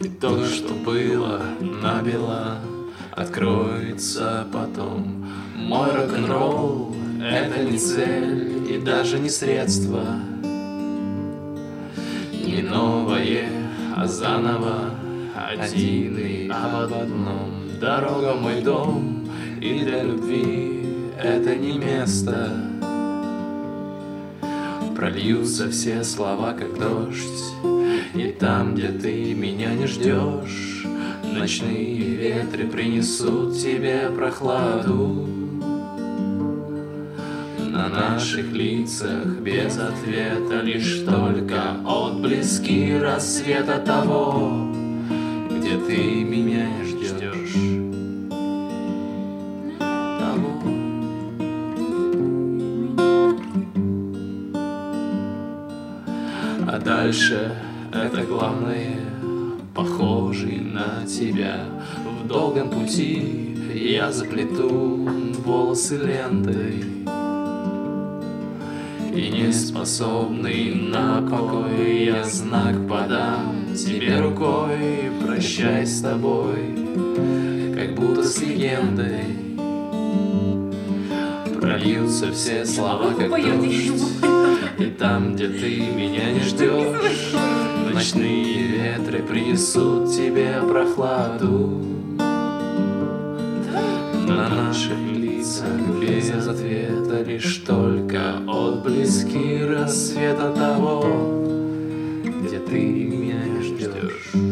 И то, что было набело, откроется потом. Мой рок-н-ролл — это не цель и даже не средство, не новое, а заново, один и об одном. Дорога — мой дом, и для любви это не место. Прольются все слова, как дождь, и там, где ты меня не ждешь, ночные ветры принесут тебе прохладу. На наших лицах без ответа лишь только отблески рассвета того, где ты меня не ждешь. Того. А дальше это главное, похожий на тебя. В долгом пути я заплету волосы лентой, и не способный на покой я знак подам тебе рукой. Прощай с тобой, как будто с легендой. Прольются все слова, как дождь, и там, где ты меня не ждешь, ночные ветры принесут тебе прохладу. На наших лицах без ответа лишь только отблески рассвета того, где ты меня не ждешь.